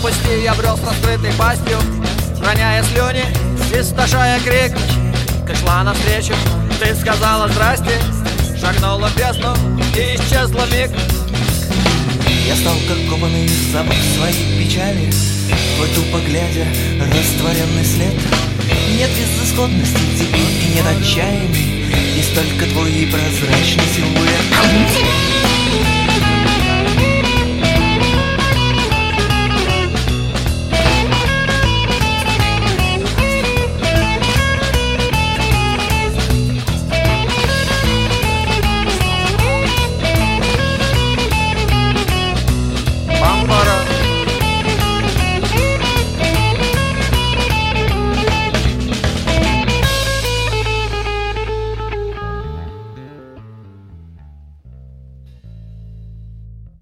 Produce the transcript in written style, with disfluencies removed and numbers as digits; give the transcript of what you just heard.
пути я брел с раскрытой пастью, роняя слюни, истошая крик. Ты шла навстречу, ты сказала здрасте, шагнула в бездну и исчезла миг. Я стал как кованый запах своей печали, твой тупо глядя растворенный след. Нет безысходности теперь и нет отчаяния, есть только твой прозрачный силуэт.